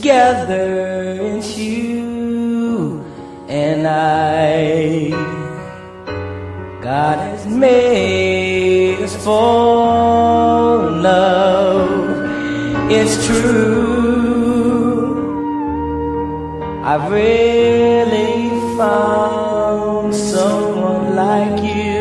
together, it's you and I. God has made us fall in love. It's true, I've really found someone like you.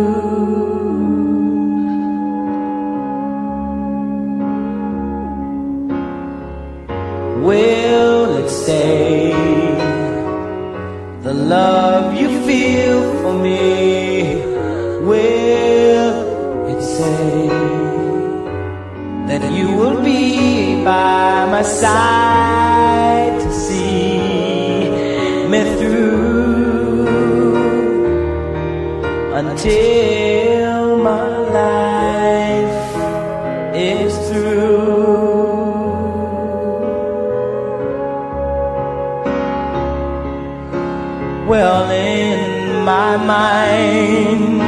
Will it stay, the love you feel for me? Will it say that you will be by my side to see me through until my life is through? Well, in my mind,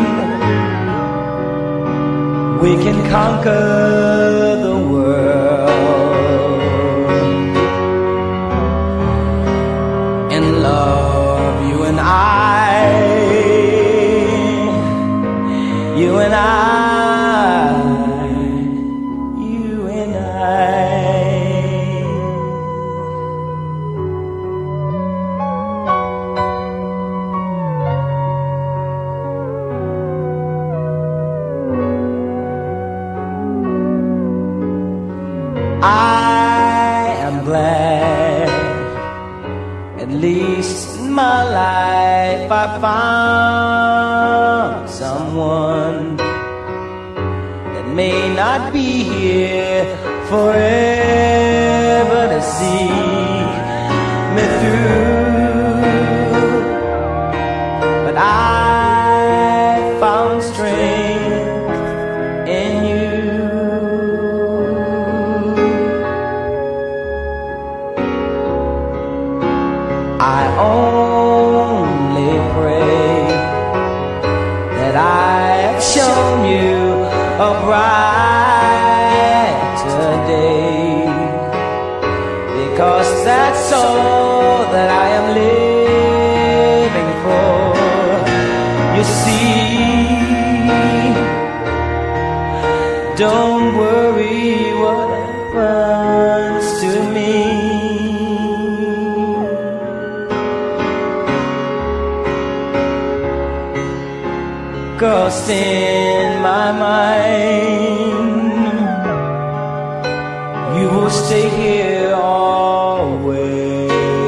we can conquer the world in love, you and I, you and I, you and I. I am glad, at least in my life I found someone that may not be here forever to see me through, but I found strength in you. I only pray that I have shown you a brighter day, because that's all that I am living for. You see, don't worry what happens to me. Cause in my mind, you will stay here always,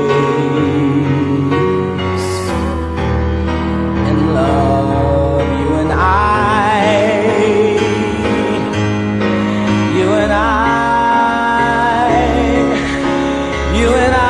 and love you and I, you and I, you and I.